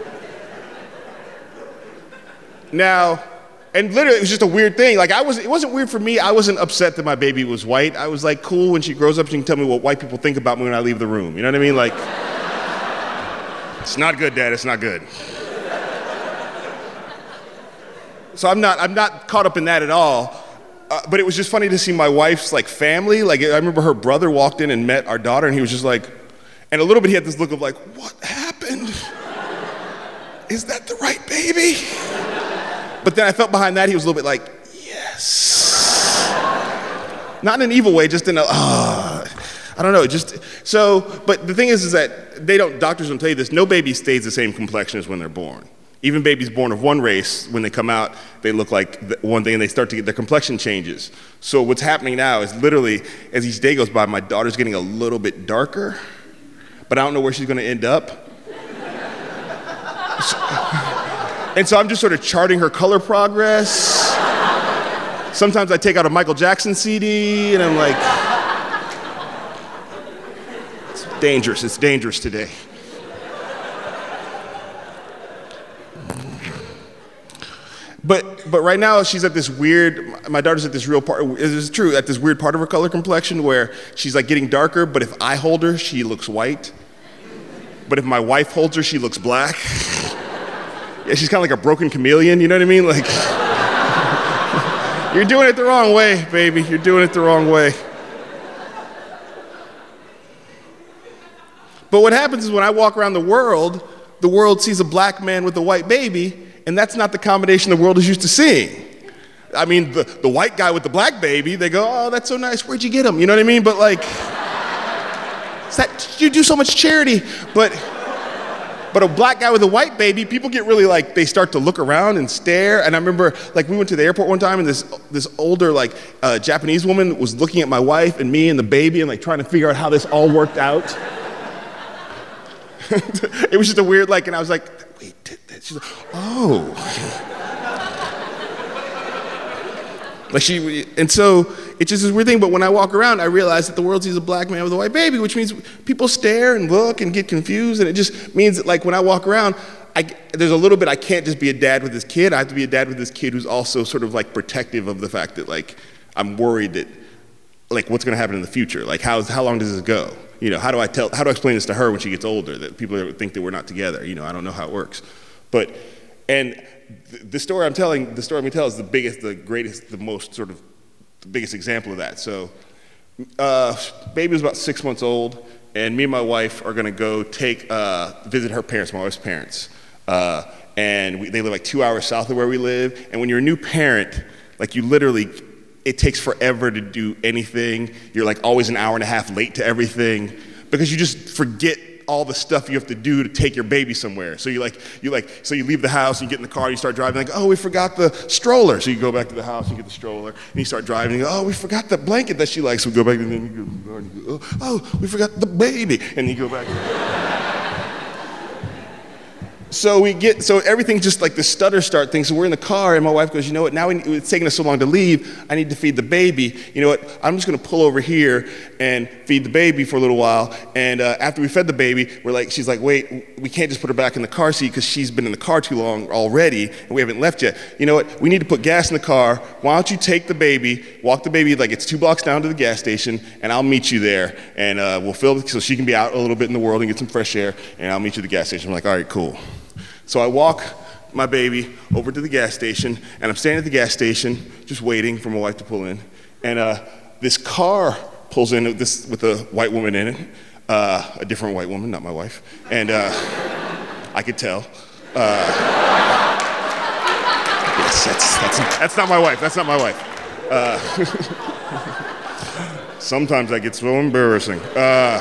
Now, and literally, it was just a weird thing. Like, I was, it wasn't weird for me. I wasn't upset that my baby was white. I was like, cool, when she grows up, she can tell me what white people think about me when I leave the room. You know what I mean? Like, it's not good, Dad, it's not good. So I'm not, I'm not caught up in that at all. Uh, but it was just funny to see my wife's, like, family. Like, I remember her brother walked in and met our daughter, and he was just like, and a little bit he had this look of like, what happened? Is that the right baby? But then I felt behind that, he was a little bit like, yes. Not in an evil way, just in a, ah, uh, I don't know, just, so, but the thing is, is that they don't, doctors don't tell you this, no baby stays the same complexion as when they're born. Even babies born of one race, when they come out, they look like one thing and they start to get, their complexion changes. So what's happening now is literally, as each day goes by, my daughter's getting a little bit darker, but I don't know where she's gonna end up. So, and so I'm just sort of charting her color progress. Sometimes I take out a Michael Jackson C D and I'm like, it's dangerous, it's dangerous today. But but right now she's at this weird, my daughter's at this real part, this is true, at this weird part of her color complexion where she's like getting darker, but if I hold her, she looks white. but if my wife holds her, she looks black. Yeah, she's kind of like a broken chameleon, you know what I mean? Like, you're doing it the wrong way, baby. You're doing it the wrong way. But what happens is when I walk around the world, the world sees a black man with a white baby, and that's not the combination the world is used to seeing. I mean, the, the white guy with the black baby, they go, oh, that's so nice, where'd you get him? You know what I mean? But like, it's that, you do so much charity. But, but a black guy with a white baby, people get really like, they start to look around and stare. And I remember, like, we went to the airport one time, and this, this older, like, uh, Japanese woman was looking at my wife and me and the baby and like trying to figure out how this all worked out. It was just a weird, like, and I was like, wait, she's like, oh. Like she, and so it's just this weird thing, but when I walk around, I realize that the world sees a black man with a white baby, which means people stare and look and get confused, and it just means that, like, when I walk around, I, there's a little bit, I can't just be a dad with this kid, I have to be a dad with this kid who's also sort of, like, protective of the fact that, like, I'm worried that, like, what's gonna happen in the future? Like, how, how long does this go? You know, how do I tell, how do I explain this to her when she gets older, that people think that we're not together? You know, I don't know how it works. But, and the, the story I'm telling, the story I'm gonna tell is the biggest, the greatest, the most sort of, the biggest example of that. So, uh, baby was about six months old, and me and my wife are gonna go take, uh, visit her parents, my wife's parents. Uh, and we, they live like two hours south of where we live. And when you're a new parent, like you literally, it takes forever to do anything. You're like always an hour and a half late to everything because you just forget all the stuff you have to do to take your baby somewhere. So you like, you like, so you leave the house, you get in the car, you start driving, like, oh, we forgot the stroller. So you go back to the house, you get the stroller, and you start driving, and you go, oh, we forgot the blanket that she likes. So we go back, and then you go, and you go oh, oh, we forgot the baby. And you go back. So we get, so everything's just like the stutter start thing. So we're in the car, and my wife goes, you know what, now we, it's taking us so long to leave, I need to feed the baby. You know what, I'm just gonna pull over here and feed the baby for a little while. And uh, after we fed the baby, we're like, she's like, wait, we can't just put her back in the car seat because she's been in the car too long already, and we haven't left yet. You know what, we need to put gas in the car. Why don't you take the baby, walk the baby, like it's two blocks down to the gas station, and I'll meet you there. And uh, we'll fill it so she can be out a little bit in the world and get some fresh air, and I'll meet you at the gas station. I'm like, all right, cool. So I walk my baby over to the gas station, and I'm standing at the gas station just waiting for my wife to pull in. And uh, this car pulls in with, this, with a white woman in it, uh, a different white woman, not my wife. And uh, I could tell. Uh, yes, that's, that's, that's not my wife, that's not my wife. Uh, sometimes I get so embarrassing. Uh,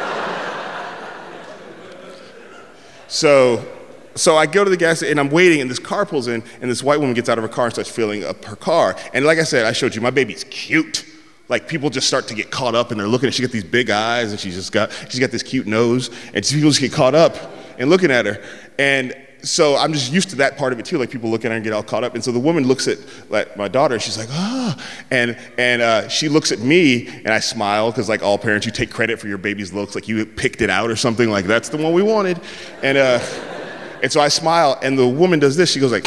so, So I go to the gas station, and I'm waiting, and this car pulls in, and this white woman gets out of her car and starts filling up her car. And like I said, I showed you, my baby's cute. Like, people just start to get caught up, and they're looking at, she got these big eyes, and she's just got, she's got this cute nose, and people just get caught up and looking at her. And so I'm just used to that part of it too, like people look at her and get all caught up. And so the woman looks at like, my daughter, and she's like, ah, and, and uh, she looks at me, and I smile, because like all parents, you take credit for your baby's looks, like you picked it out or something, like that's the one we wanted. And, uh, And so I smile, and the woman does this. She goes like,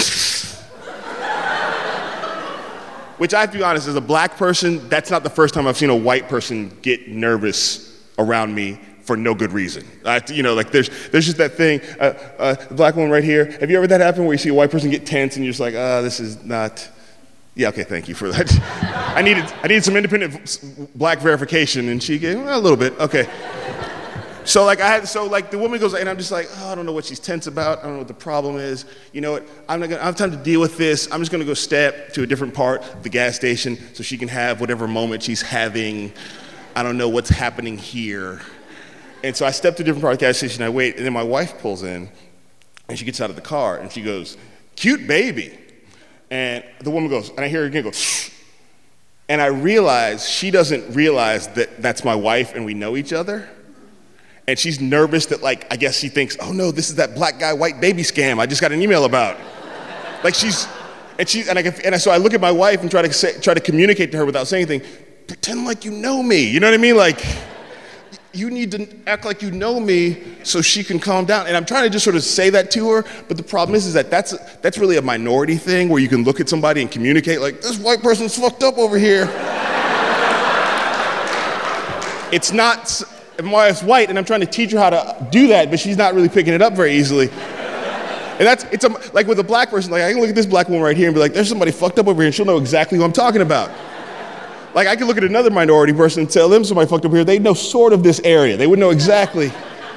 which I have to be honest, as a black person, that's not the first time I've seen a white person get nervous around me for no good reason. I, you know, like there's there's just that thing. Uh, uh, the black woman right here. Have you ever had that happen where you see a white person get tense, and you're just like, ah, oh, this is not. Yeah, okay, thank you for that. I needed I needed some independent black verification, and she gave well, a little bit. Okay. So like I had, so like the woman goes, and I'm just like, oh, I don't know what she's tense about. I don't know what the problem is. You know what? I'm not gonna. I have time to deal with this. I'm just gonna go step to a different part of the gas station so she can have whatever moment she's having. I don't know what's happening here. And so I step to a different part of the gas station. I wait, and then my wife pulls in, and she gets out of the car, and she goes, "Cute baby." And the woman goes, and I hear her again go, shh. And I realize she doesn't realize that that's my wife, and we know each other. And she's nervous that, like, I guess she thinks, oh no, this is that black guy, white baby scam I just got an email about. Like she's, and she, and I, and so I look at my wife and try to say, try to communicate to her without saying anything. Pretend like you know me, you know what I mean? Like, you need to act like you know me so she can calm down. And I'm trying to just sort of say that to her, but the problem is, is that that's, that's really a minority thing where you can look at somebody and communicate like, this white person's fucked up over here. It's not, and my wife's white, and I'm trying to teach her how to do that, but she's not really picking it up very easily. And that's, it's a, like with a black person, like I can look at this black woman right here and be like, there's somebody fucked up over here, and she'll know exactly who I'm talking about. Like I can look at another minority person and tell them somebody fucked up here, they know sort of this area. They would know exactly.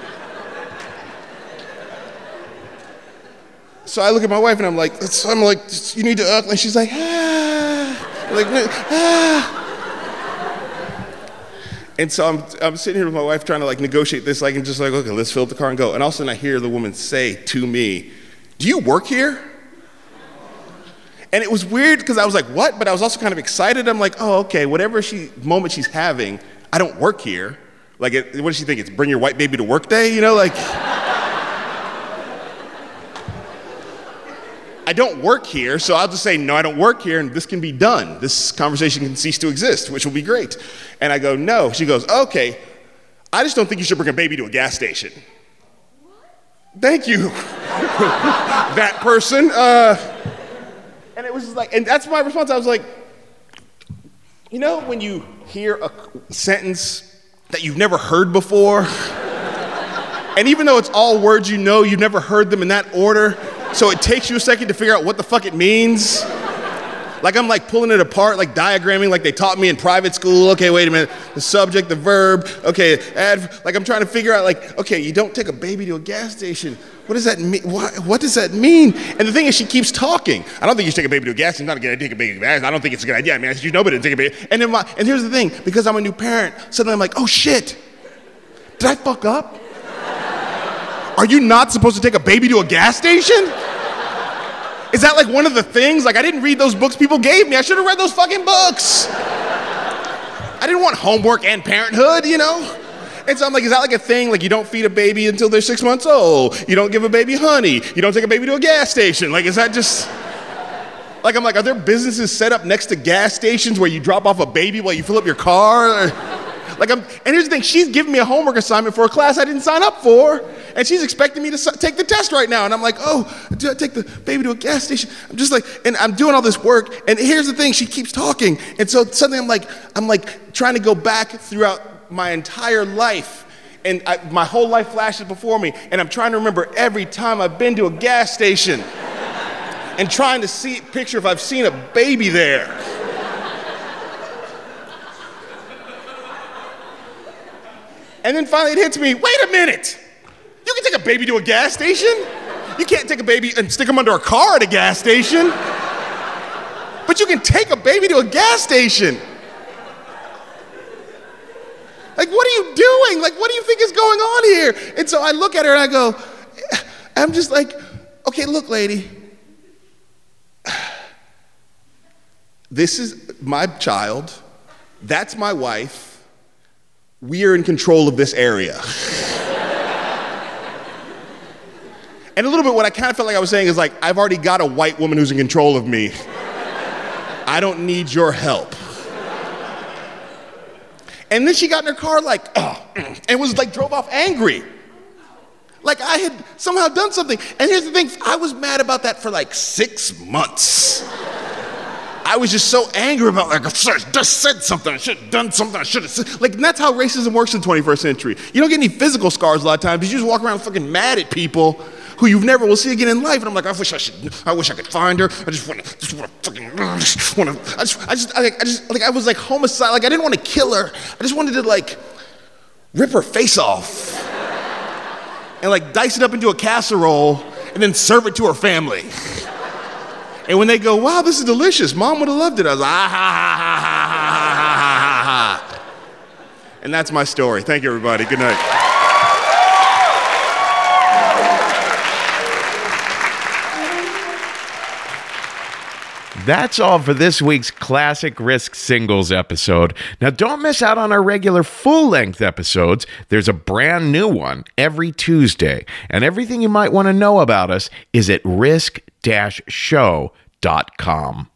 So I look at my wife and I'm like, so I'm like, you need to act, and she's like, ah, I'm like, ah. And so I'm, I'm sitting here with my wife trying to like negotiate this, like, and just like, okay, let's fill up the car and go. And all of a sudden I hear the woman say to me, do you work here? And it was weird because I was like, what? But I was also kind of excited. I'm like, oh, okay, whatever she moment she's having, I don't work here. Like, it, what does she think? It's bring your white baby to work day? You know, like, I don't work here, so I'll just say, no, I don't work here, and this can be done. This conversation can cease to exist, which will be great. And I go, no. She goes, okay, I just don't think you should bring a baby to a gas station. Thank you, that person. Uh, and it was just like, and that's my response. I was like, you know, when you hear a sentence that you've never heard before, and even though it's all words you know, you've never heard them in that order, so it takes you a second to figure out what the fuck it means. Like I'm like pulling it apart, like diagramming like they taught me in private school. Okay, wait a minute, the subject, the verb, okay, add, like I'm trying to figure out like, okay, you don't take a baby to a gas station. What does that mean? What, what does that mean? And the thing is, she keeps talking. I don't think you should take a baby to a gas station. It's not a good idea to take a baby to a gas station. I don't think it's a good idea. I mean, I should know better to take a baby. And then my, and here's the thing, because I'm a new parent, suddenly I'm like, oh shit, did I fuck up? Are you not supposed to take a baby to a gas station? Is that like one of the things? Like I didn't read those books people gave me. I should have read those fucking books. I didn't want homework and parenthood, you know? And so I'm like, is that like a thing? Like you don't feed a baby until they're six months old. You don't give a baby honey. You don't take a baby to a gas station. Like is that just, like I'm like, are there businesses set up next to gas stations where you drop off a baby while you fill up your car? Or, like I'm, and here's the thing, she's giving me a homework assignment for a class I didn't sign up for, and she's expecting me to take the test right now, and I'm like, oh, do I take the baby to a gas station? I'm just like, and I'm doing all this work, and here's the thing, she keeps talking, and so suddenly I'm like, I'm like trying to go back throughout my entire life, and I, my whole life flashes before me, and I'm trying to remember every time I've been to a gas station, and trying to see, picture if I've seen a baby there. And then finally it hits me, wait a minute. You can take a baby to a gas station. You can't take a baby and stick them under a car at a gas station. But you can take a baby to a gas station. Like, what are you doing? Like, what do you think is going on here? And so I look at her and I go, I'm just like, okay, look, lady. This is my child. That's my wife. We are in control of this area. And a little bit what I kind of felt like I was saying is like, I've already got a white woman who's in control of me. I don't need your help. And then she got in her car like, oh, and was like, drove off angry. Like I had somehow done something. And here's the thing, I was mad about that for like six months. I was just so angry about like, I just said something, I should have done something, I should have said. Like, and that's how racism works in the twenty-first century. You don't get any physical scars a lot of times, you just walk around fucking mad at people who you never will see again in life. And I'm like, I wish I should, I wish I could find her. I just want to, just want to fucking, I just want to, I just, I just, I, I just, like, I was like homicide, like I didn't want to kill her. I just wanted to like rip her face off and like dice it up into a casserole and then serve it to her family. And when they go, wow, this is delicious, Mom would have loved it. I was like, ah, ha, ha, ha, ha, ha, ha, ha. And that's my story. Thank you, everybody. Good night. That's all for this week's Classic Risk Singles episode. Now, don't miss out on our regular full-length episodes. There's a brand new one every Tuesday. And everything you might want to know about us is at risk dash show dot com.